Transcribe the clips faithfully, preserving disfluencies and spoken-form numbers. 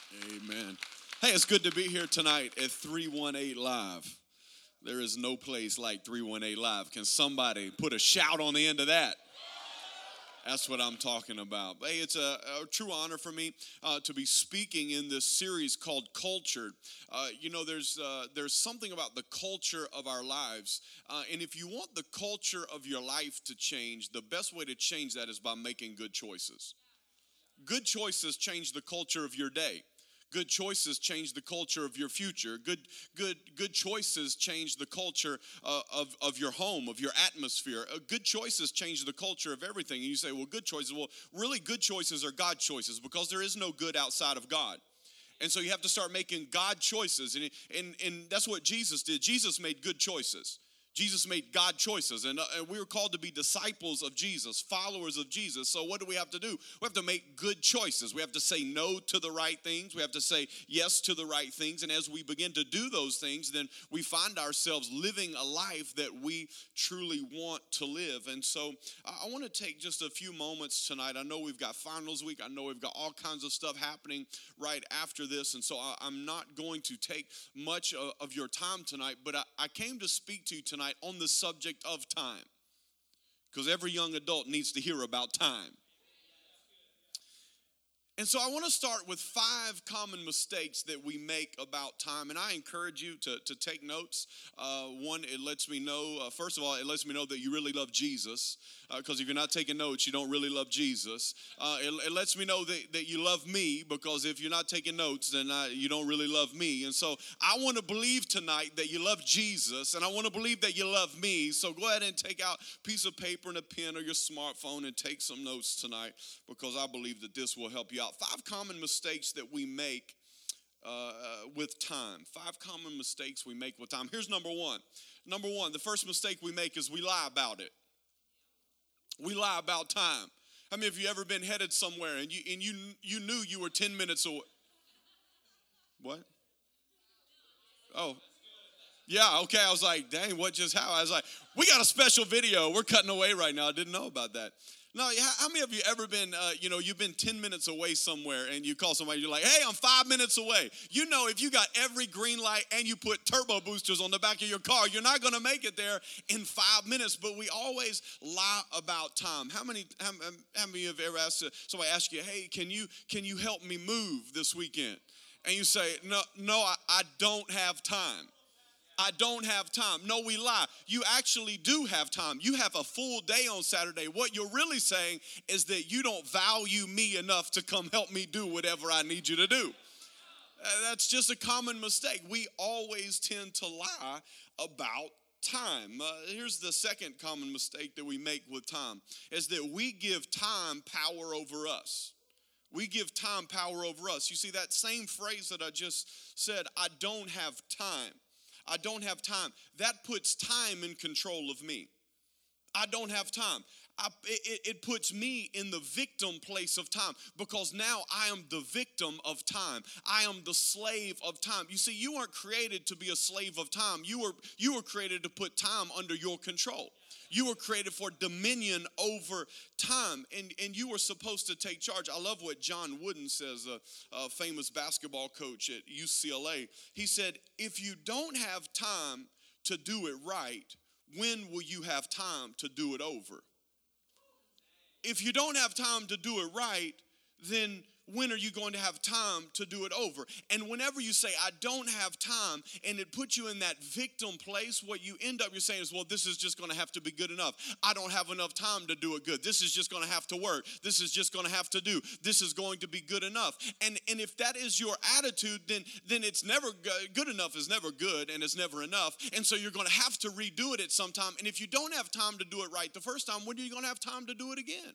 Amen. Hey, it's good to be here tonight at three one eight Live. There is no place like three one eight Live. Can somebody put a shout on the end of that? That's what I'm talking about. Hey, it's a, a true honor for me uh, to be speaking in this series called Cultured. Uh, you know, there's uh, there's something about the culture of our lives. Uh, and if you want the culture of your life to change, the best way to change that is by making good choices. Good choices change the culture of your day. Good choices change the culture of your future. Good, good, good choices change the culture uh, of, of your home, of your atmosphere. Uh, good choices change the culture of everything. And you say, well, good choices. Well, really good choices are God choices because there is no good outside of God. And so you have to start making God choices. And, and, and that's what Jesus did. Jesus made good choices. Jesus made God choices, and, uh, and we were called to be disciples of Jesus, followers of Jesus. So what do we have to do? We have to make good choices. We have to say no to the right things. We have to say yes to the right things. And as we begin to do those things, then we find ourselves living a life that we truly want to live. And so I want to take just a few moments tonight. I know we've got finals week. I know we've got all kinds of stuff happening right after this. And so I, I'm not going to take much of, of your time tonight, but I, I came to speak to you tonight on the subject of time, because every young adult needs to hear about time. And so I want to start with five common mistakes that we make about time. And I encourage you to, to take notes. Uh, one, it lets me know, uh, first of all, it lets me know that you really love Jesus. Because uh, if you're not taking notes, you don't really love Jesus. Uh, it, it lets me know that, that you love me, because if you're not taking notes, then I, you don't really love me. And so I want to believe tonight that you love Jesus, and I want to believe that you love me. So go ahead and take out a piece of paper and a pen or your smartphone and take some notes tonight, because I believe that this will help you out. Five common mistakes that we make uh, with time. Five common mistakes we make with time. Here's number one. Number one, the first mistake we make is we lie about it. We lie about time. How many of you ever been headed somewhere and you and you you knew you were ten minutes away? What? Oh. Yeah, okay. I was like, dang, what just happened? I was like, we got a special video. We're cutting away right now. I didn't know about that. No, how many of you ever been, uh, you know, you've been ten minutes away somewhere and you call somebody, you're like, hey, I'm five minutes away. You know, if you got every green light and you put turbo boosters on the back of your car, you're not going to make it there in five minutes. But we always lie about time. How many, how, how many of you ever asked somebody ask you, hey, can you, can you help me move this weekend? And you say, no, no, I, I don't have time. I don't have time. No, we lie. You actually do have time. You have a full day on Saturday. What you're really saying is that you don't value me enough to come help me do whatever I need you to do. Uh, that's just a common mistake. We always tend to lie about time. Uh, here's the second common mistake that we make with time, is that we give time power over us. We give time power over us. You see, that same phrase that I just said, I don't have time. I don't have time. That puts time in control of me. I don't have time. I, it, it puts me in the victim place of time, because now I am the victim of time. I am the slave of time. You see, you weren't created to be a slave of time. You were, you were created to put time under your control. You were created for dominion over time, and, and you were supposed to take charge. I love what John Wooden says, a, a famous basketball coach at U C L A. He said, if you don't have time to do it right, when will you have time to do it over? If you don't have time to do it right, then when are you going to have time to do it over? And whenever you say, I don't have time, and it puts you in that victim place, what you end up, you're saying is, well, this is just going to have to be good enough. I don't have enough time to do it good. This is just going to have to work. This is just going to have to do. This is going to be good enough. And, and if that is your attitude, then, then it's never good. Good enough is never good, and it's never enough. And so you're going to have to redo it at some time. And if you don't have time to do it right the first time, when are you going to have time to do it again?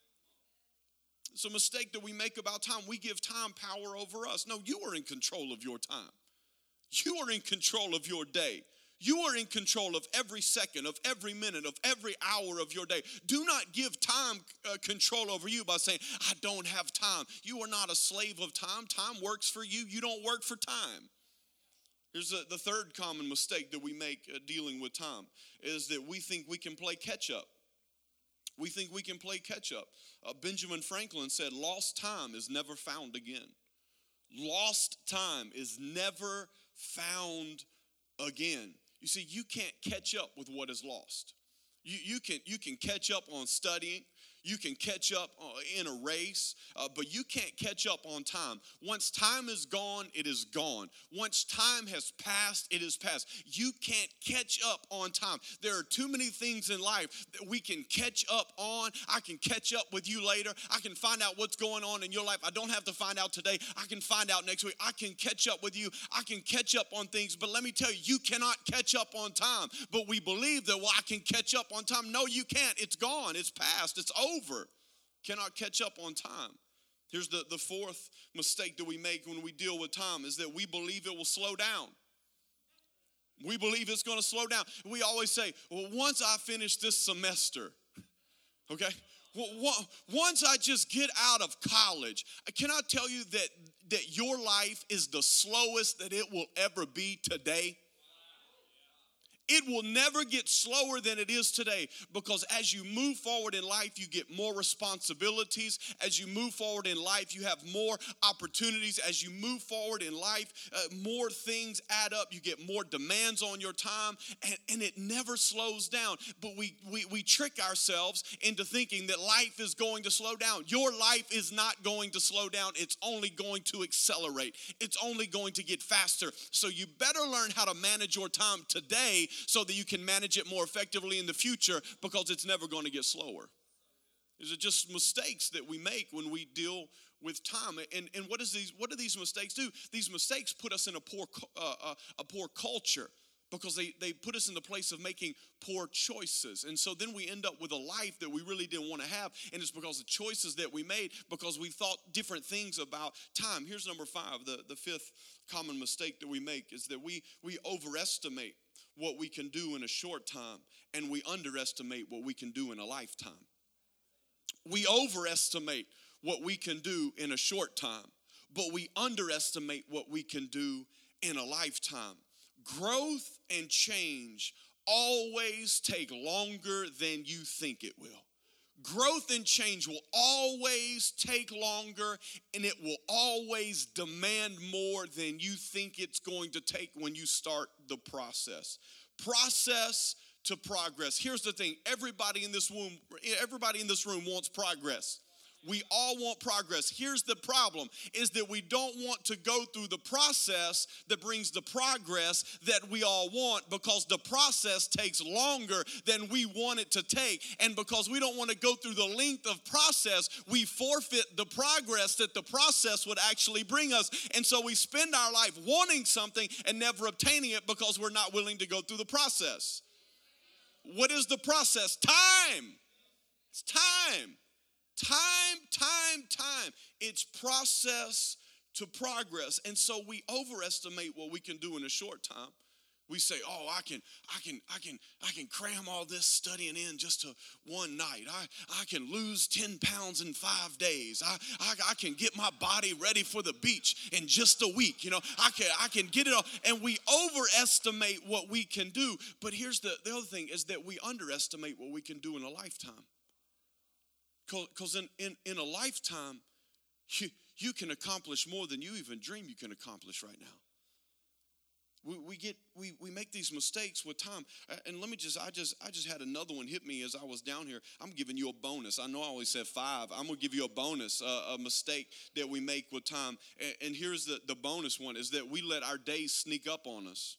It's a mistake that we make about time. We give time power over us. No, you are in control of your time. You are in control of your day. You are in control of every second, of every minute, of every hour of your day. Do not give time uh, control over you by saying, I don't have time. You are not a slave of time. Time works for you. You don't work for time. Here's a, the third common mistake that we make uh, dealing with time, is that we think we can play catch up. We think we can play catch up. Uh, Benjamin Franklin said, lost time is never found again. Lost time is never found again. You see, you can't catch up with what is lost. You, you, can, you can catch up on studying. You can catch up in a race, uh, but you can't catch up on time. Once time is gone, it is gone. Once time has passed, it is passed. You can't catch up on time. There are too many things in life that we can catch up on. I can catch up with you later. I can find out what's going on in your life. I don't have to find out today. I can find out next week. I can catch up with you. I can catch up on things, but let me tell you, you cannot catch up on time. But we believe that, well, I can catch up on time. No, you can't. It's gone. It's past. It's over. Over. Cannot catch up on time. Here's the, the fourth mistake that we make when we deal with time is that we believe it will slow down. We believe it's going to slow down. We always say, well, once I finish this semester, okay, well, once I just get out of college, can I tell you that, that your life is the slowest that it will ever be today? It will never get slower than it is today, because as you move forward in life, you get more responsibilities. As you move forward in life, you have more opportunities. As you move forward in life, uh, more things add up. You get more demands on your time, and, and it never slows down. But we, we, we trick ourselves into thinking that life is going to slow down. Your life is not going to slow down. It's only going to accelerate. It's only going to get faster. So you better learn how to manage your time today so that you can manage it more effectively in the future, because it's never going to get slower. These are just mistakes that we make when we deal with time. And, and what, is these, what do these mistakes do? These mistakes put us in a poor, uh, uh, a poor culture, because they, they put us in the place of making poor choices. And so then we end up with a life that we really didn't want to have, and it's because of choices that we made, because we thought different things about time. Here's number five, the, the fifth common mistake that we make is that we, we overestimate what we can do in a short time, and we underestimate what we can do in a lifetime. We overestimate what we can do in a short time, but we underestimate what we can do in a lifetime. Growth and change always take longer than you think it will. Growth and change will always take longer, and it will always demand more than you think it's going to take when you start the process. Process to progress. Here's the thing. Everybody in this room, everybody in this room wants progress. We all want progress. Here's the problem, is that we don't want to go through the process that brings the progress that we all want, because the process takes longer than we want it to take. And because we don't want to go through the length of process, we forfeit the progress that the process would actually bring us. And so we spend our life wanting something and never obtaining it, because we're not willing to go through the process. What is the process? Time. It's time. Time, time, time. It's process to progress. And so we overestimate what we can do in a short time. We say, oh, I can, I can, I can, I can cram all this studying in just to one night. I, I can lose ten pounds in five days. I, I, I can get my body ready for the beach in just a week. You know, I can, I can get it all. And we overestimate what we can do. But here's the, the other thing, is that we underestimate what we can do in a lifetime. Because in, in, in a lifetime, you, you can accomplish more than you even dream you can accomplish right now. We, we get we, we make these mistakes with time. And let me just I just I just had another one hit me as I was down here. I'm giving you a bonus. I know I always said five. I'm gonna give you a bonus, uh, a mistake that we make with time. And, and here's the, the bonus one, is that we let our days sneak up on us.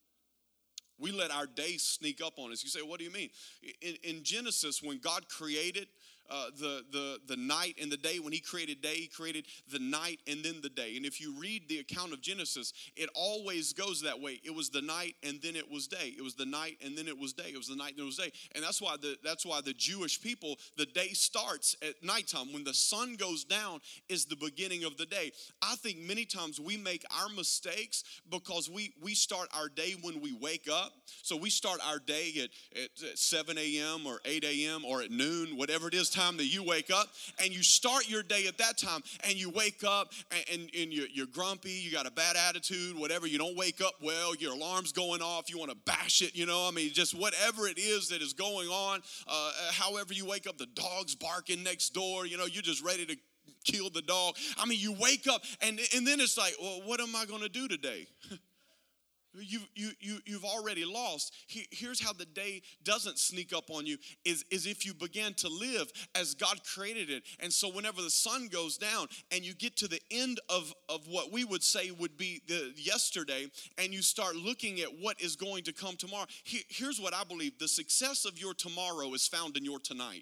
We let our days sneak up on us. You say, what do you mean? In, in Genesis, when God created Uh, the, the, the night and the day, when he created day, he created the night and then the day. And if you read the account of Genesis, it always goes that way. It was the night and then it was day. It was the night and then it was day. It was the night and then it was day. And that's why the, that's why the Jewish people, the day starts at nighttime. When the sun goes down is the beginning of the day. I think many times we make our mistakes because we, we start our day when we wake up. So we start our day at, at seven a.m. or eight a.m. or at noon, whatever it is, time that you wake up, and you start your day at that time, and you wake up and, and, and you're, you're grumpy, you got a bad attitude, whatever, you don't wake up well, your alarm's going off, you want to bash it, you know, I mean, just whatever it is that is going on, uh, however you wake up, the dog's barking next door, you know, you're just ready to kill the dog. I mean, you wake up and, and then it's like, well, what am I going to do today? You, you, you, you've already lost. Here's how the day doesn't sneak up on you is, is if you begin to live as God created it. And so whenever the sun goes down and you get to the end of, of what we would say would be the yesterday, and you start looking at what is going to come tomorrow, here, here's what I believe. The success of your tomorrow is found in your tonight.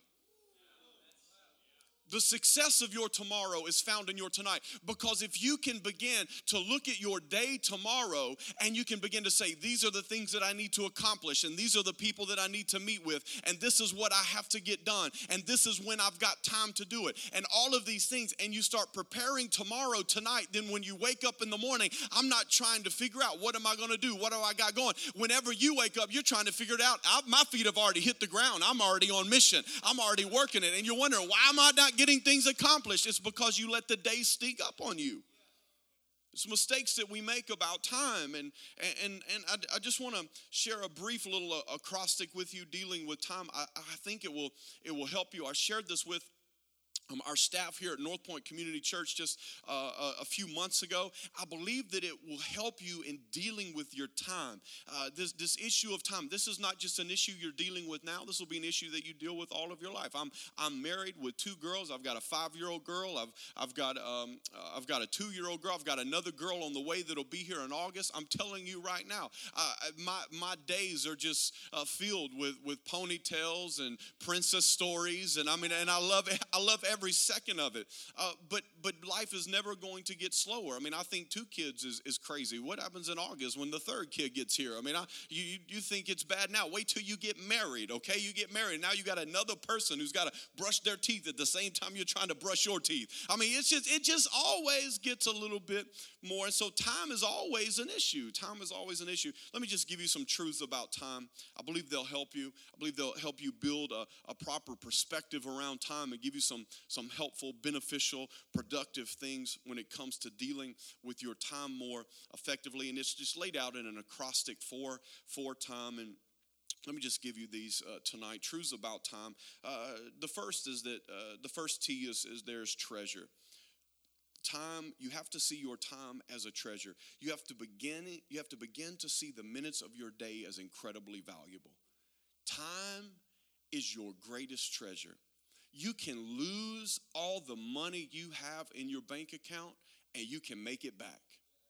The success of your tomorrow is found in your tonight. Because if you can begin to look at your day tomorrow and you can begin to say, these are the things that I need to accomplish, and these are the people that I need to meet with, and this is what I have to get done, and this is when I've got time to do it, and all of these things, and you start preparing tomorrow tonight, then when you wake up in the morning, I'm not trying to figure out what am I going to do, what do I got going. Whenever you wake up, you're trying to figure it out. I, my feet have already hit the ground. I'm already on mission. I'm already working it, and you're wondering, why am I not getting things accomplished? It's because you let the day sneak up on you. It's mistakes that we make about time, and and and I, I just want to share a brief little uh, acrostic with you dealing with time. I, I think it will it will help you. I shared this with Um, our staff here at North Point Community Church just uh, a, a few months ago. I believe that it will help you in dealing with your time. Uh, this, this issue of time, this is not just an issue you're dealing with now. This will be an issue that you deal with all of your life. I'm I'm married with two girls. I've got a five-year-old girl. I've I've got um uh, I've got a two-year-old girl. I've got another girl on the way that'll be here in August. I'm telling you right now, uh, my my days are just uh, filled with with ponytails and princess stories, and I mean, and I love it. I love every second of it. Uh, but but life is never going to get slower. I mean, I think two kids is, is crazy. What happens in August when the third kid gets here? I mean, I, you you think it's bad now. Wait till you get married, okay? You get married. Now you got another person who's got to brush their teeth at the same time you're trying to brush your teeth. I mean, it's just it just always gets a little bit more. And so time is always an issue. Time is always an issue. Let me just give you some truths about time. I believe they'll help you. I believe they'll help you build a, a proper perspective around time and give you some some helpful, beneficial, productive things when it comes to dealing with your time more effectively. And it's just laid out in an acrostic for, for time. And let me just give you these uh, tonight. Truths about time. Uh, the first is that, uh, the first T is, is there's treasure. Time, you have to see your time as a treasure. You have to begin, you have to begin to see the minutes of your day as incredibly valuable. Time is your greatest treasure. You can lose all the money you have in your bank account and you can make it back.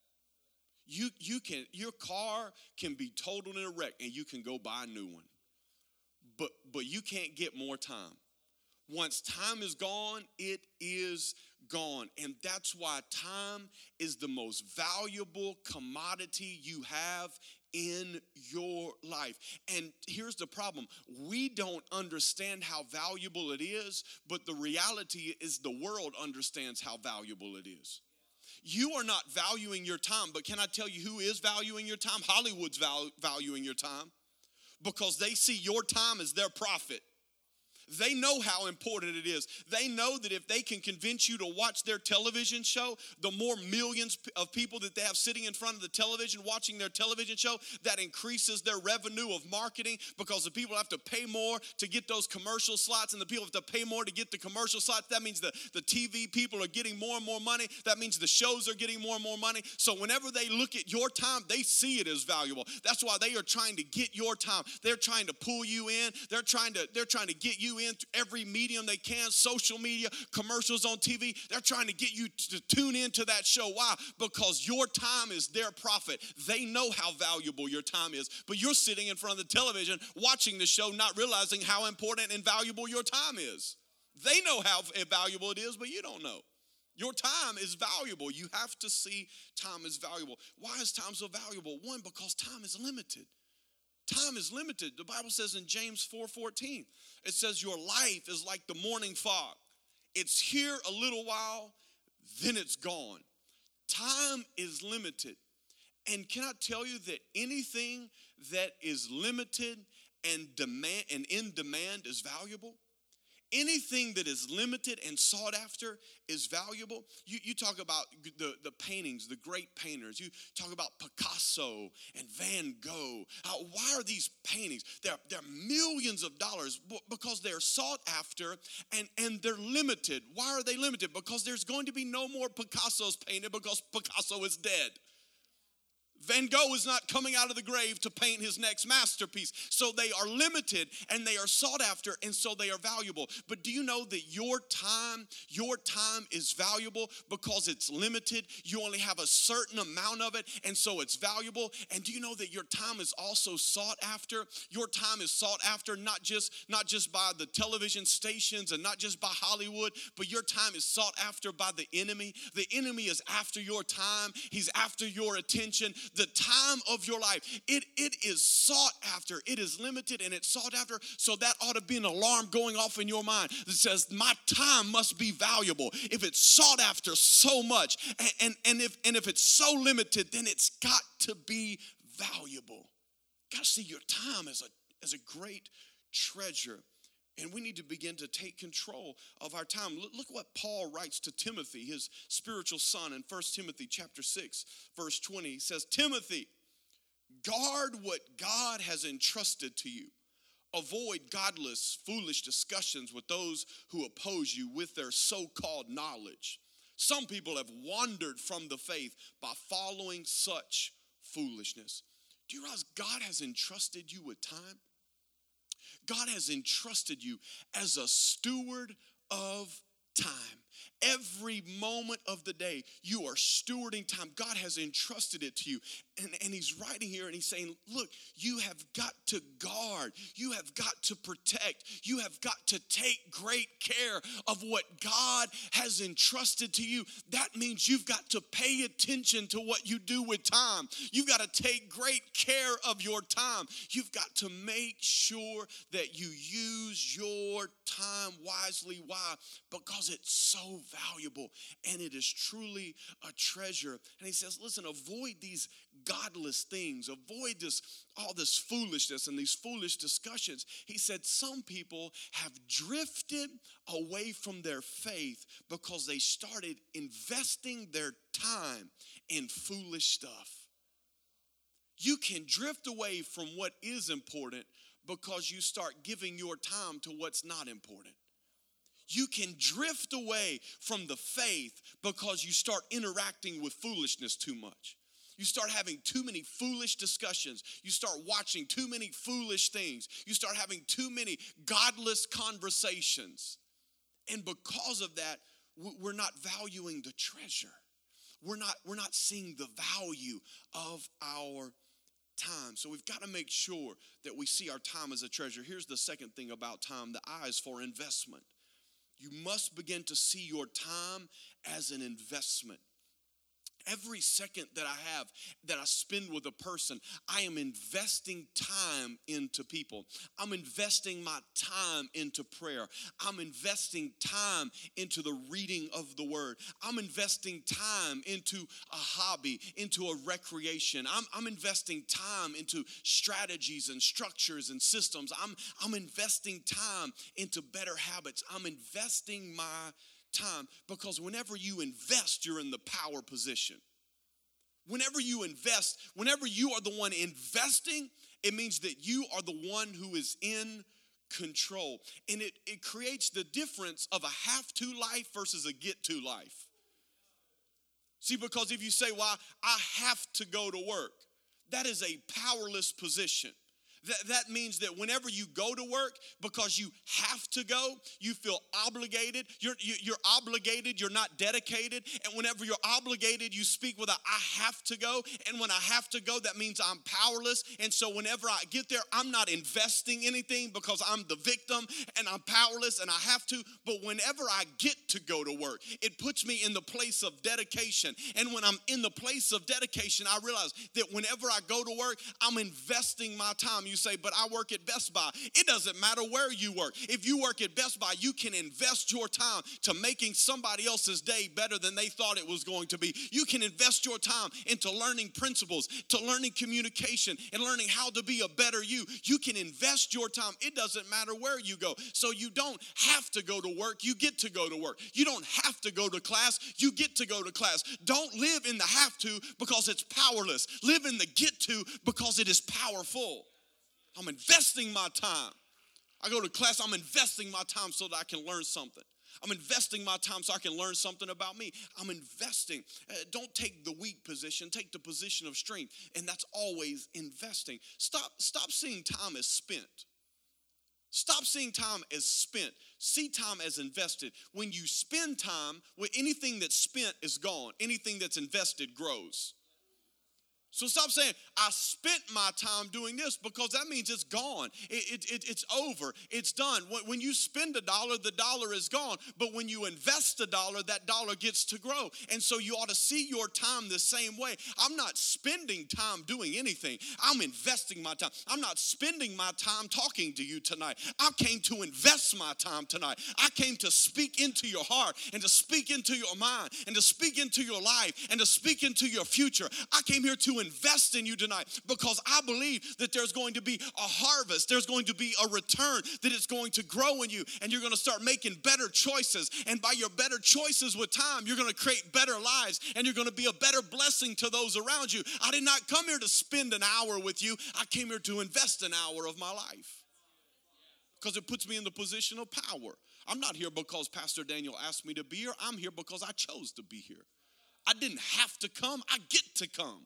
You, you can, your car can be totaled in a wreck and you can go buy a new one. But, but you can't get more time. Once time is gone, it is gone. And that's why time is the most valuable commodity you have in your life. And here's the problem. We don't understand how valuable it is, but the reality is the world understands how valuable it is. You are not valuing your time, but can I tell you who is valuing your time? Hollywood's val- valuing your time because they see your time as their profit. They know how important it is. They know that if they can convince you to watch their television show, the more millions of people that they have sitting in front of the television watching their television show, that increases their revenue of marketing because the people have to pay more to get those commercial slots, and the people have to pay more to get the commercial slots. That means the, the T V people are getting more and more money. That means the shows are getting more and more money. So whenever they look at your time, they see it as valuable. That's why they are trying to get your time. They're trying to pull you in. They're trying to, they're trying to get you in through every medium they can, social media, commercials on T V. They're trying to get you to tune into that show. Why? Because your time is their profit. They know how valuable your time is, but you're sitting in front of the television watching the show, not realizing how important and valuable your time is. They know how valuable it is, but you don't know. Your time is valuable. You have to see time is valuable. Why is time so valuable? One, because time is limited. Time is limited. The Bible says in James four fourteen, it says your life is like the morning fog. It's here a little while, then it's gone. Time is limited. And can I tell you that anything that is limited and demand and in demand is valuable? Anything that is limited and sought after is valuable. You, you talk about the, the paintings, the great painters. You talk about Picasso and Van Gogh. Uh, why are these paintings? They're, they're millions of dollars because they're sought after and, and they're limited. Why are they limited? Because there's going to be no more Picassos painted because Picasso is dead. Van Gogh is not coming out of the grave to paint his next masterpiece. So they are limited and they are sought after, and so they are valuable. But do you know that your time, your time is valuable because it's limited? You only have a certain amount of it, and so it's valuable. And do you know that your time is also sought after? Your time is sought after not just, not just by the television stations and not just by Hollywood, but your time is sought after by the enemy. The enemy is after your time. He's after your attention. The time of your life, it, it is sought after. It is limited and it's sought after. So that ought to be an alarm going off in your mind that says, my time must be valuable. If it's sought after so much, and, and, and, if, and if it's so limited, then it's got to be valuable. Got to see your time as a, as a great treasure. And we need to begin to take control of our time. Look what Paul writes to Timothy, his spiritual son, in First Timothy chapter six, verse twenty. He says, Timothy, guard what God has entrusted to you. Avoid godless, foolish discussions with those who oppose you with their so-called knowledge. Some people have wandered from the faith by following such foolishness. Do you realize God has entrusted you with time? God has entrusted you as a steward of time. Every moment of the day, you are stewarding time. God has entrusted it to you. And, and he's writing here and he's saying, look, you have got to guard. You have got to protect. You have got to take great care of what God has entrusted to you. That means you've got to pay attention to what you do with time. You've got to take great care of your time. You've got to make sure that you use your time wisely. Why? Because it's so valuable and it is truly a treasure. And he says, listen, avoid these godless things. Avoid this, all this foolishness and these foolish discussions. He said some people have drifted away from their faith because they started investing their time in foolish stuff. You can drift away from what is important because you start giving your time to what's not important. You can drift away from the faith because you start interacting with foolishness too much. You start having too many foolish discussions. You start watching too many foolish things. You start having too many godless conversations. And because of that, we're not valuing the treasure. We're not, we're not seeing the value of our time. So we've got to make sure that we see our time as a treasure. Here's the second thing about time, the I is for investment. You must begin to see your time as an investment. Every second that I have, that I spend with a person, I am investing time into people. I'm investing my time into prayer. I'm investing time into the reading of the word. I'm investing time into a hobby, into a recreation. I'm, I'm investing time into strategies and structures and systems. I'm, I'm investing time into better habits. I'm investing my time, because whenever you invest, you're in the power position. Whenever you invest, whenever you are the one investing, it means that you are the one who is in control. And it, it creates the difference of a have-to life versus a get-to life. See, because if you say, well, I have to go to work, that is a powerless position. That, that means that whenever you go to work, because you have to go, you feel obligated. You're, you, you're obligated, you're not dedicated. And whenever you're obligated, you speak with a I have to go. And when I have to go, that means I'm powerless. And so whenever I get there, I'm not investing anything because I'm the victim and I'm powerless and I have to. But whenever I get to go to work, it puts me in the place of dedication. And when I'm in the place of dedication, I realize that whenever I go to work, I'm investing my time. you say, but I work at Best Buy. It doesn't matter where you work. If you work at Best Buy, you can invest your time to making somebody else's day better than they thought it was going to be. You can invest your time into learning principles, to learning communication, and learning how to be a better you. You can invest your time. It doesn't matter where you go. So you don't have to go to work. You get to go to work. You don't have to go to class. You get to go to class. Don't live in the have to because it's powerless. Live in the get to because it is powerful. I'm investing my time. I go to class, I'm investing my time so that I can learn something. I'm investing my time so I can learn something about me. I'm investing. Uh, don't take the weak position, take the position of strength. And that's always investing. Stop, stop seeing time as spent. Stop seeing time as spent. See time as invested. When you spend time, with anything that's spent is gone. Anything that's invested grows. So stop saying, I spent my time doing this, because that means it's gone. It, it, it, it's over. It's done. When, when you spend a dollar, the dollar is gone. But when you invest a dollar, that dollar gets to grow. And so you ought to see your time the same way. I'm not spending time doing anything. I'm investing my time. I'm not spending my time talking to you tonight. I came to invest my time tonight. I came to speak into your heart and to speak into your mind and to speak into your life and to speak into your future. I came here to invest in you tonight because I believe that there's going to be a harvest. There's going to be a return, that it's going to grow in you, and you're going to start making better choices. And by your better choices with time, you're going to create better lives, and you're going to be a better blessing to those around you. I did not come here to spend an hour with you. I came here to invest an hour of my life because it puts me in the position of power. I'm not here because Pastor Daniel asked me to be here. I'm here because I chose to be here. I didn't have to come. I get to come.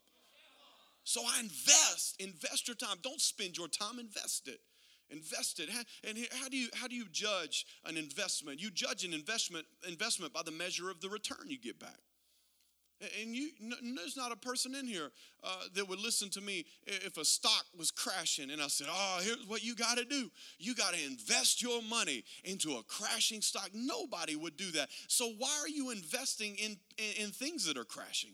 So I invest, invest your time. Don't spend your time, invest it. Invest it. And how do you how do you judge an investment? You judge an investment investment by the measure of the return you get back. And you, there's not a person in here uh, that would listen to me if a stock was crashing and I said, oh, here's what you got to do. You got to invest your money into a crashing stock. Nobody would do that. So why are you investing in, in, in things that are crashing?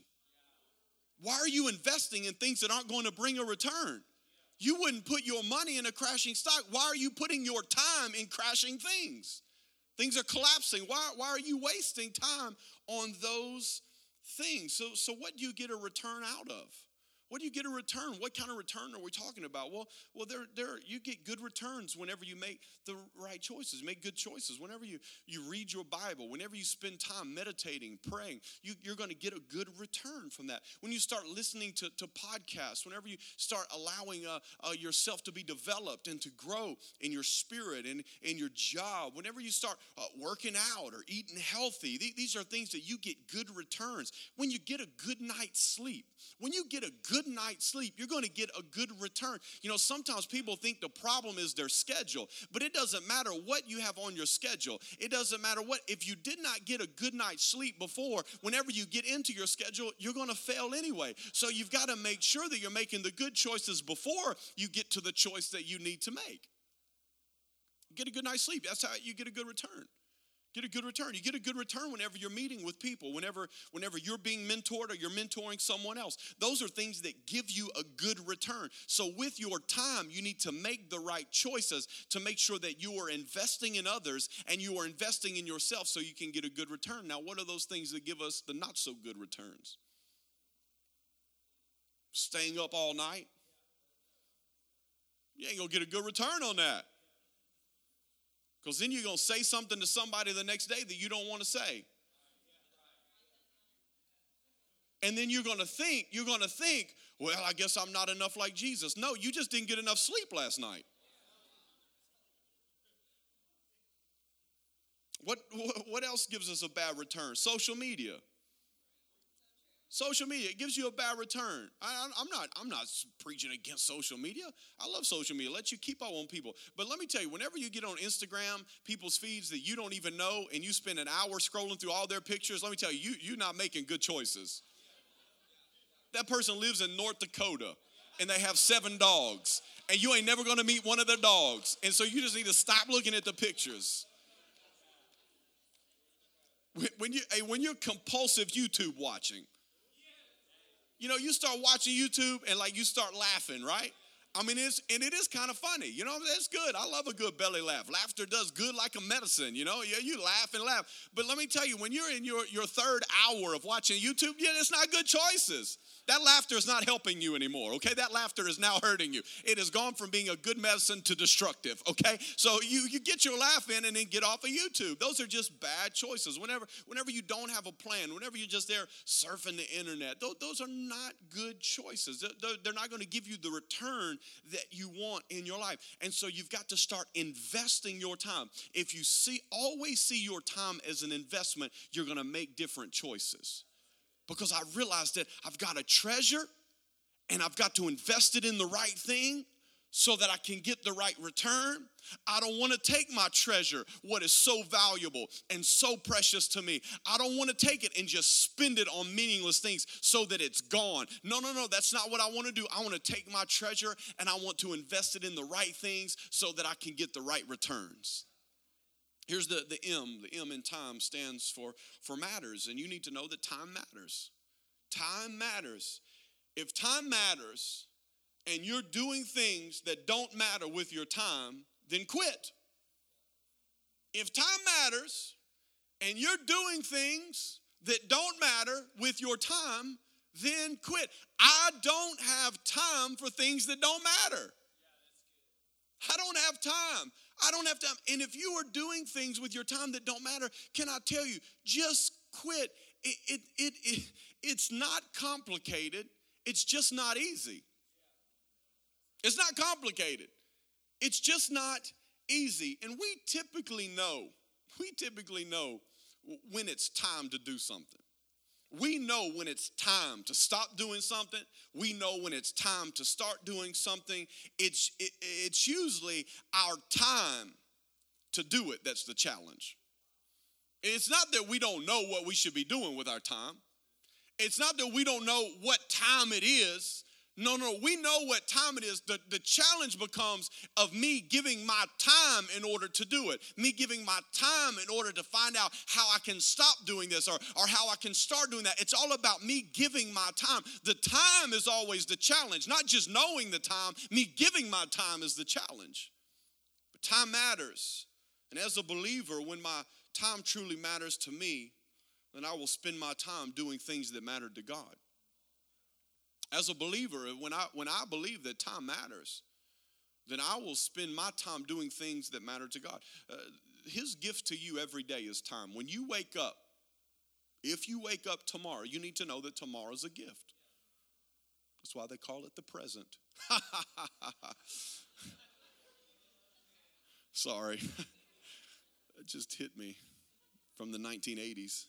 Why are you investing in things that aren't going to bring a return? You wouldn't put your money in a crashing stock. Why are you putting your time in crashing things? Things are collapsing. Why, why are you wasting time on those things? So, so what do you get a return out of? What do you get a return? What kind of return are we talking about? Well, well, there, there, you get good returns whenever you make the right choices, make good choices. Whenever you, you read your Bible, whenever you spend time meditating, praying, you, you're going to get a good return from that. When you start listening to, to podcasts, whenever you start allowing uh, uh, yourself to be developed and to grow in your spirit and in your job, whenever you start uh, working out or eating healthy, th- these are things that you get good returns. When you get a good night's sleep, when you get a good night's sleep, you're going to get a good return. You know, sometimes people think the problem is their schedule, but it doesn't matter what you have on your schedule. It doesn't matter what. If you did not get a good night's sleep before, whenever you get into your schedule, you're going to fail anyway. So you've got to make sure that you're making the good choices before you get to the choice that you need to make. Get a good night's sleep. That's how you get a good return. Get a good return. You get a good return whenever you're meeting with people, whenever, whenever you're being mentored or you're mentoring someone else. Those are things that give you a good return. So with your time, you need to make the right choices to make sure that you are investing in others and you are investing in yourself so you can get a good return. Now, what are those things that give us the not so good returns? Staying up all night. You ain't going to get a good return on that. Because then you're going to say something to somebody the next day that you don't want to say. And then you're going to think, you're going to think, well, I guess I'm not enough like Jesus. No, you just didn't get enough sleep last night. What, what else gives us a bad return? Social media. Social media, it gives you a bad return. I, I'm not I'm not preaching against social media. I love social media. Let you keep up on people. But let me tell you, whenever you get on Instagram, people's feeds that you don't even know, and you spend an hour scrolling through all their pictures, let me tell you, you you're not making good choices. That person lives in North Dakota, and they have seven dogs, and you ain't never going to meet one of their dogs. And so you just need to stop looking at the pictures. When, you, when you're compulsive YouTube watching, you know, you start watching YouTube and like you start laughing, right? I mean, it's, and it is kind of funny. You know, it's good. I love a good belly laugh. Laughter does good like a medicine, you know. Yeah, you laugh and laugh. But let me tell you, when you're in your, your third hour of watching YouTube, yeah, it's not good choices. That laughter is not helping you anymore, okay? That laughter is now hurting you. It has gone from being a good medicine to destructive, okay? So you, you get your laugh in and then get off of YouTube. Those are just bad choices. Whenever, whenever you don't have a plan, whenever you're just there surfing the internet, those, those are not good choices. They're, they're not going to give you the return that you want in your life. And so you've got to start investing your time. If you see, always see your time as an investment, you're going to make different choices. Because I realized that I've got a treasure and I've got to invest it in the right thing so that I can get the right return. I don't want to take my treasure, what is so valuable and so precious to me. I don't want to take it and just spend it on meaningless things so that it's gone. No, no, no, that's not what I want to do. I want to take my treasure and I want to invest it in the right things so that I can get the right returns. Here's the, the M. The M in time stands for, for matters. And you need to know that time matters. Time matters. If time matters and you're doing things that don't matter with your time, then quit. If time matters and you're doing things that don't matter with your time, then quit. I don't have time for things that don't matter. I don't have time. I don't have time. And if you are doing things with your time that don't matter, can I tell you, just quit. It, it, it, it, it's not complicated. It's just not easy. It's not complicated. It's just not easy. And we typically know, we typically know when it's time to do something. We know when it's time to stop doing something. We know when it's time to start doing something. It's, it, it's usually our time to do it that's the challenge. It's not that we don't know what we should be doing with our time. It's not that we don't know what time it is. No, no, we know what time it is. The, the challenge becomes of me giving my time in order to do it. Me giving my time in order to find out how I can stop doing this or, or how I can start doing that. It's all about me giving my time. The time is always the challenge, not just knowing the time. Me giving my time is the challenge. But time matters. And as a believer, when my time truly matters to me, then I will spend my time doing things that matter to God. As a believer, when I when I believe that time matters, then I will spend my time doing things that matter to God. Uh, his gift to you every day is time. When you wake up, if you wake up tomorrow, you need to know that tomorrow is a gift. That's why they call it the present. Sorry. It just hit me from the nineteen eighties.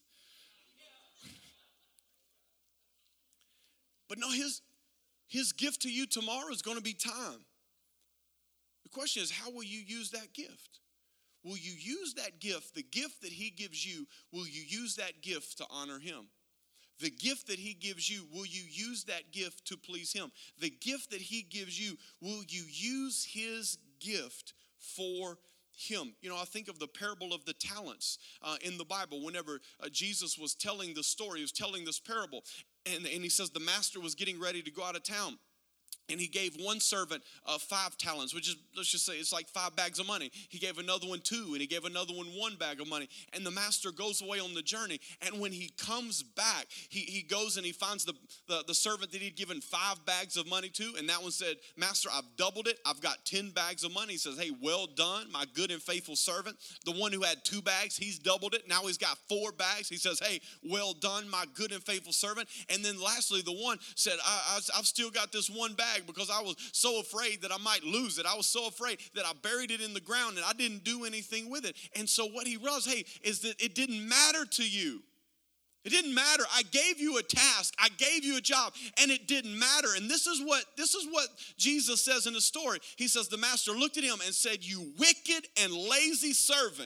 But no, his, his gift to you tomorrow is going to be time. The question is, how will you use that gift? Will you use that gift, the gift that he gives you, will you use that gift to honor him? The gift that he gives you, will you use that gift to please him? The gift that he gives you, will you use his gift for him? You know, I think of the parable of the talents uh, in the Bible. Whenever uh, Jesus was telling the story, he was telling this parable. And, and he says the master was getting ready to go out of town. And he gave one servant uh, five talents, which is, let's just say, it's like five bags of money. He gave another one two, and he gave another one one bag of money. And the master goes away on the journey. And when he comes back, he, he goes and he finds the, the, the servant that he'd given five bags of money to. And that one said, Master, I've doubled it. I've got ten bags of money. He says, hey, well done, my good and faithful servant. The one who had two bags, he's doubled it. Now he's got four bags. He says, hey, well done, my good and faithful servant. And then lastly, the one said, I, I, I've still got this one bag, because I was so afraid that I might lose it. I was so afraid that I buried it in the ground and I didn't do anything with it. And so what he realized, hey, is that it didn't matter to you. It didn't matter. I gave you a task. I gave you a job, and it didn't matter. And this is what this is what Jesus says in the story. He says the master looked at him and said, you wicked and lazy servant.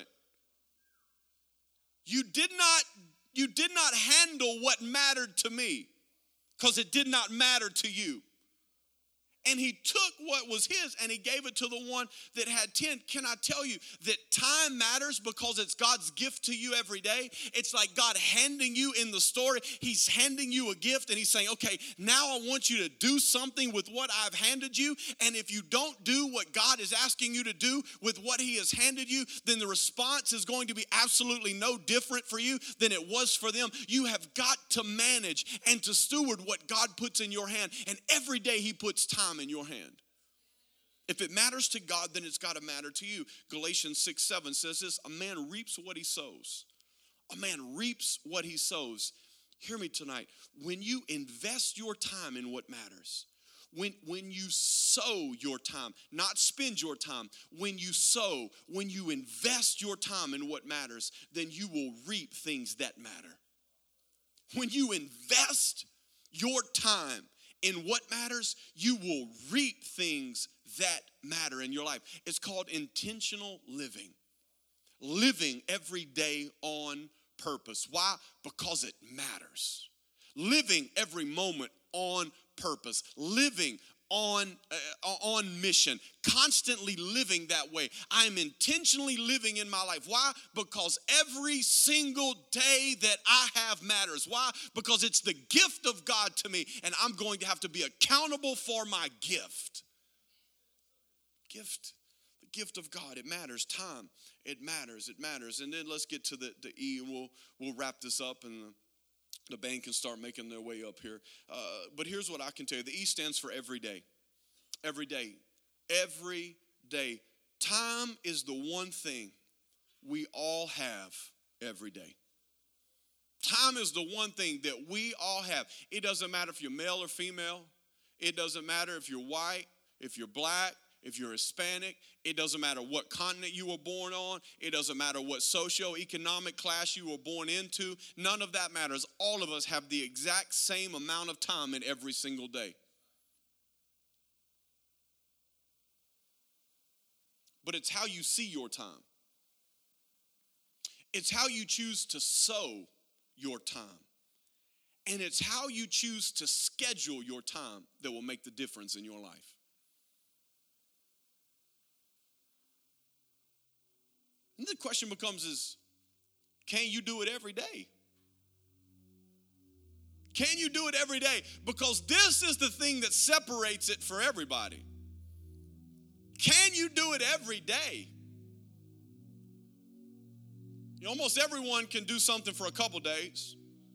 You did not, you did not handle what mattered to me, because it did not matter to you. and he took what was his and he gave it to the one that had ten. Can I tell you that time matters because it's God's gift to you every day? It's like God handing you in the story. He's handing you a gift and he's saying, okay, now I want you to do something with what I've handed you. And if you don't do what God is asking you to do with what he has handed you, then the response is going to be absolutely no different for you than it was for them. You have got to manage and to steward what God puts in your hand. And every day he puts time in your hand. If it matters to God, then it's got to matter to you. Galatians six seven says this, a man reaps what he sows. A man reaps what he sows. Hear me tonight. When you invest your time in what matters, when, when you sow your time, not spend your time, when you sow, when you invest your time in what matters, then you will reap things that matter. When you invest your time in what matters, you will reap things that matter in your life. It's called intentional living. Living every day on purpose. Why? Because it matters. Living every moment on purpose. Living on uh, on mission, constantly living that way. I'm intentionally living in my life. Why? Because every single day that I have matters. Why? Because it's the gift of God to me, and I'm going to have to be accountable for my gift. Gift, the gift of God. It matters. Time. It matters. It matters. And then let's get to the, the E, and we'll we'll wrap this up, and the, the band can start making their way up here. Uh, but here's what I can tell you. The E stands for every day. Every day. Every day. Time is the one thing we all have every day. Time is the one thing that we all have. It doesn't matter if you're male or female. It doesn't matter if you're white, if you're black, if you're Hispanic. It doesn't matter what continent you were born on. It doesn't matter what socioeconomic class you were born into. None of that matters. All of us have the exact same amount of time in every single day. But it's how you see your time. It's how you choose to sow your time. And it's how you choose to schedule your time that will make the difference in your life. And the question becomes is, can you do it every day? Can you do it every day? Because this is the thing that separates it for everybody. Can you do it every day? You know, almost everyone can do something for a couple days.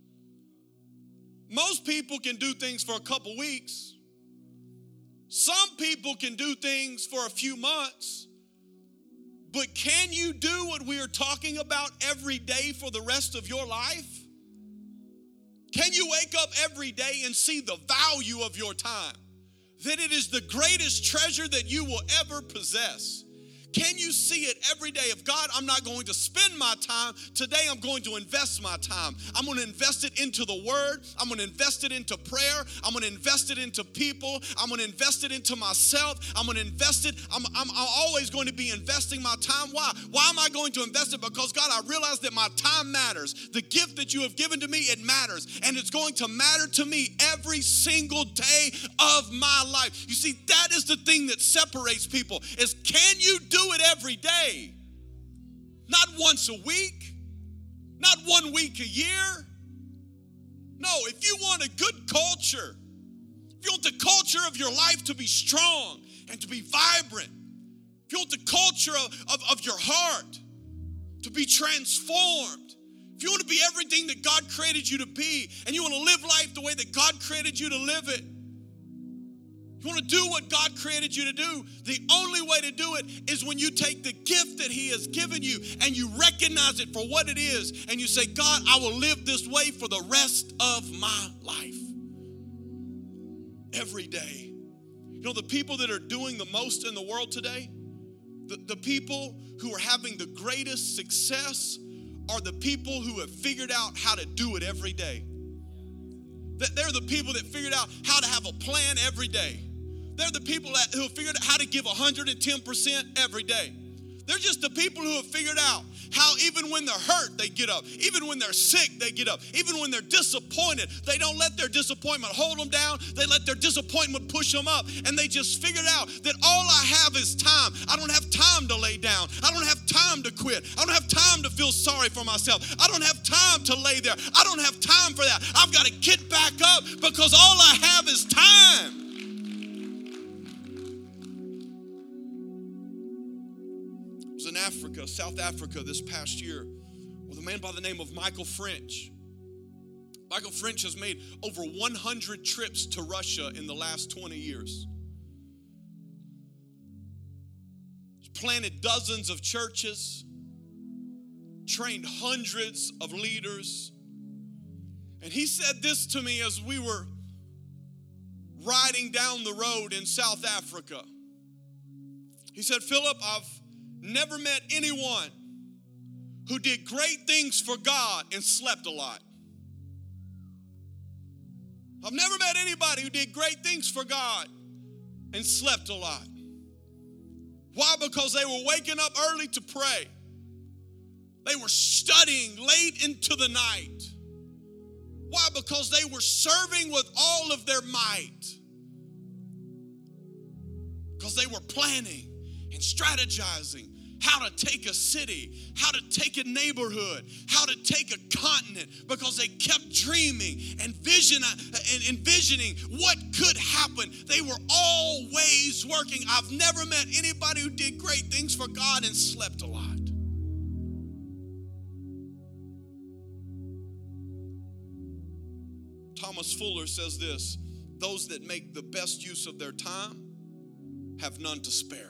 Most people can do things for a couple weeks. Some people can do things for a few months. But can you do what we are talking about every day for the rest of your life? Can you wake up every day and see the value of your time? That it is the greatest treasure that you will ever possess. Can you see it every day? If God, I'm not going to spend my time, today I'm going to invest my time. I'm going to invest it into the word. I'm going to invest it into prayer. I'm going to invest it into people. I'm going to invest it into myself. I'm going to invest it. I'm, I'm, I'm always going to be investing my time. Why? Why am I going to invest it? Because God, I realize that my time matters. The gift that you have given to me, it matters. And it's going to matter to me every single day of my life. You see, that is the thing that separates people is, can you do it every day? Not once a week, not one week a year. No, if you want a good culture, if you want the culture of your life to be strong and to be vibrant, if you want the culture of, of, of your heart to be transformed, if you want to be everything that God created you to be, and you want to live life the way that God created you to live it, you want to do what God created you to do, the only way to do it is when you take the gift that he has given you and you recognize it for what it is and you say, God, I will live this way for the rest of my life. Every day. You know, the people that are doing the most in the world today, the, the people who are having the greatest success are the people who have figured out how to do it every day. That they're the people that figured out how to have a plan every day. They're the people that, who have figured out how to give one hundred ten percent every day. They're just the people who have figured out How even when they're hurt, they get up. Even when they're sick, they get up. Even when they're disappointed, they don't let their disappointment hold them down. They let their disappointment push them up. And they just figured out that all I have is time. I don't have time to lay down. I don't have time to quit. I don't have time to feel sorry for myself. I don't have time to lay there. I don't have time for that. I've got to get back up because all I have is time. I was in Africa, South Africa this past year with a man by the name of Michael French. Michael French has made over one hundred trips to Russia in the last twenty years. He's planted dozens of churches, trained hundreds of leaders. And he said this to me as we were riding down the road in South Africa. He said, Philip, I've never met anyone who did great things for God and slept a lot. I've never met anybody who did great things for God and slept a lot. Why? Because they were waking up early to pray. They were studying late into the night. Why? Because they were serving with all of their might. Because they were planning and strategizing how to take a city, how to take a neighborhood, how to take a continent, because they kept dreaming and vision, and envisioning what could happen. They were always working. I've never met anybody who did great things for God and slept a lot. Thomas Fuller says this: those that make the best use of their time have none to spare.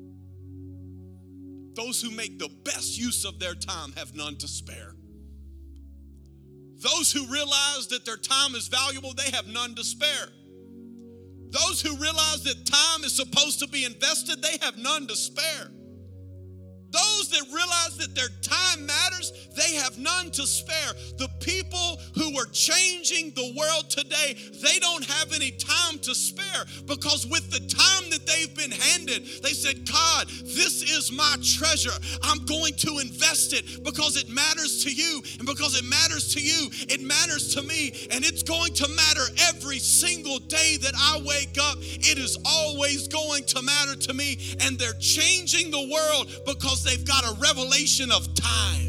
Those who make the best use of their time have none to spare. Those who realize that their time is valuable, they have none to spare. Those who realize that time is supposed to be invested, they have none to spare. Those that realize that their time matters, they have none to spare. The people who are changing the world today, they don't have any time to spare, because with the time that they've been handed, they said, God, this is my treasure. I'm going to invest it because it matters to you. And because it matters to you, it matters to me. And it's going to matter every single day that I wake up. It is always going to matter to me. And they're changing the world because they've got a revelation of time.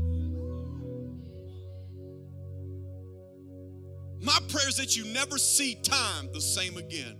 My prayer is that you never see time the same again.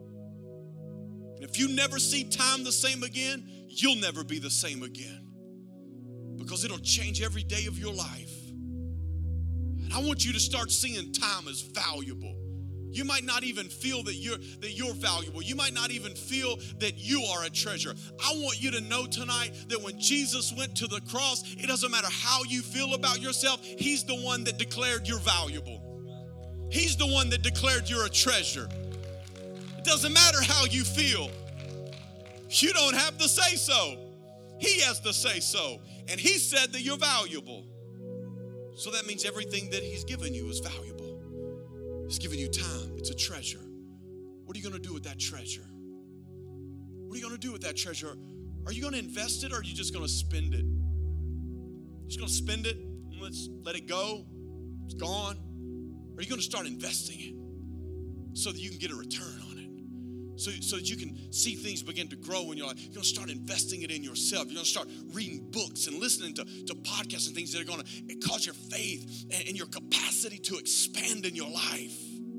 And if you never see time the same again, you'll never be the same again, because it'll change every day of your life. And I want you to start seeing time as valuable. You might not even feel that you're that you're valuable. You might not even feel that you are a treasure. I want you to know tonight that when Jesus went to the cross, it doesn't matter how you feel about yourself. He's the one that declared you're valuable. He's the one that declared you're a treasure. It doesn't matter how you feel. You don't have to say so. He has to say so. And he said that you're valuable. So that means everything that he's given you is valuable. He's given you time. It's a treasure. What are you going to do with that treasure? What are you going to do with that treasure? Are you going to invest it, or are you just going to spend it? Just going to spend it and let's let it go. It's gone. Or are you going to start investing it so that you can get a return on it? So, so that you can see things begin to grow in your life. You're going to start investing it in yourself. You're going to start reading books and listening to, to podcasts and things that are going to cause your faith and, and your capacity to expand in your life.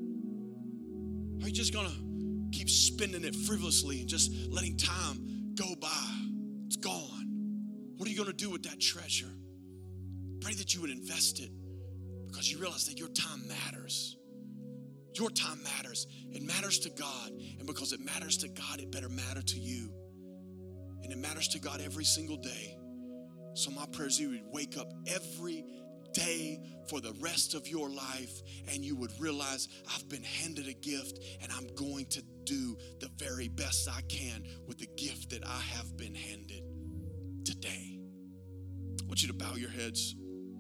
Are you just going to keep spending it frivolously and just letting time go by? It's gone. What are you going to do with that treasure? Pray that you would invest it, because you realize that your time matters. Your time matters. It matters to God. And because it matters to God, it better matter to you. And it matters to God every single day. So my prayer is you would wake up every day for the rest of your life, and you would realize, I've been handed a gift, and I'm going to do the very best I can with the gift that I have been handed today. I want you to bow your heads.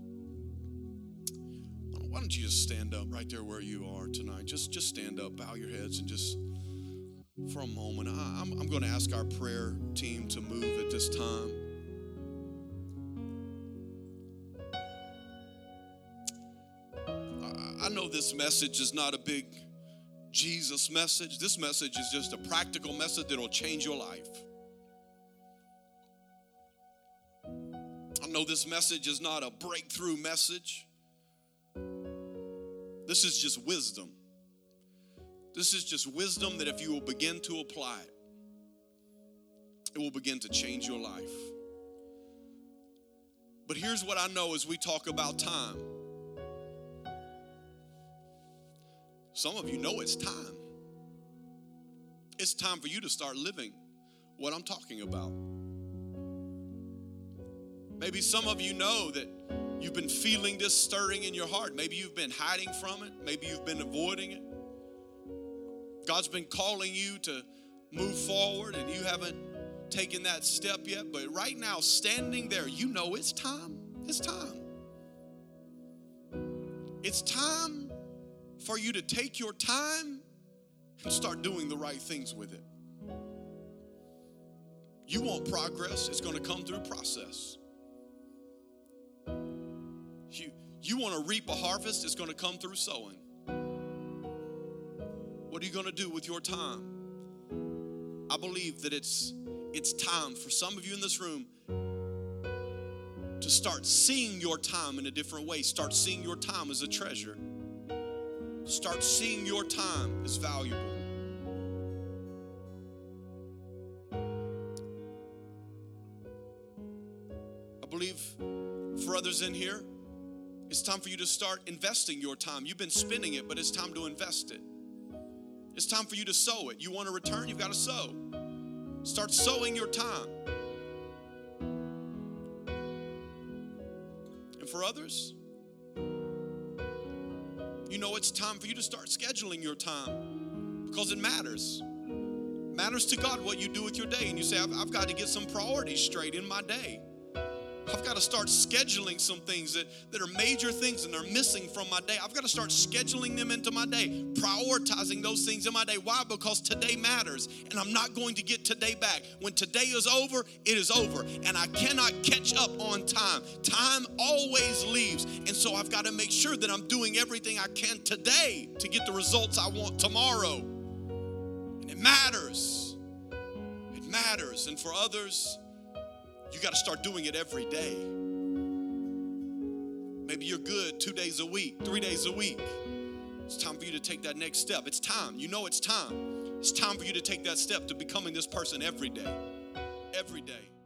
Why don't you just stand up right there where you are tonight? Just, just stand up, bow your heads, and just for a moment, I, I'm, I'm going to ask our prayer team to move at this time. this message is not a big Jesus message. This message is just a practical message that will change your life. I know this message is not a breakthrough message. This is just wisdom. This is just wisdom that if you will begin to apply it, it will begin to change your life. But here's what I know as we talk about time. Some of you know it's time. It's time for you to start living what I'm talking about. Maybe some of you know that you've been feeling this stirring in your heart. Maybe you've been hiding from it. Maybe you've been avoiding it. God's been calling you to move forward and you haven't taken that step yet. But right now, standing there, you know it's time. It's time. It's time for you to take your time and start doing the right things with it. You want progress, it's going to come through process. You, you want to reap a harvest, it's going to come through sowing. What are you going to do with your time? I believe that it's, it's time for some of you in this room to start seeing your time in a different way. Start seeing your time as a treasure. Start seeing your time as valuable. I believe for others in here, it's time for you to start investing your time. You've been spending it, but it's time to invest it. It's time for you to sow it. You want to return, you've got to sow. Start sowing your time. And for others, you know it's time for you to start scheduling your time because it matters. It matters to God what you do with your day. And you say, I've, I've got to get some priorities straight in my day. I've got to start scheduling some things that, that are major things and they're missing from my day. I've got to start scheduling them into my day, prioritizing those things in my day. Why? Because today matters, and I'm not going to get today back. When today is over, it is over, and I cannot catch up on time. Time always leaves, and so I've got to make sure that I'm doing everything I can today to get the results I want tomorrow. And it matters. It matters. And for others, you got to start doing it every day. Maybe you're good two days a week, three days a week. It's time for you to take that next step. It's time. You know it's time. It's time for you to take that step to becoming this person every day. Every day.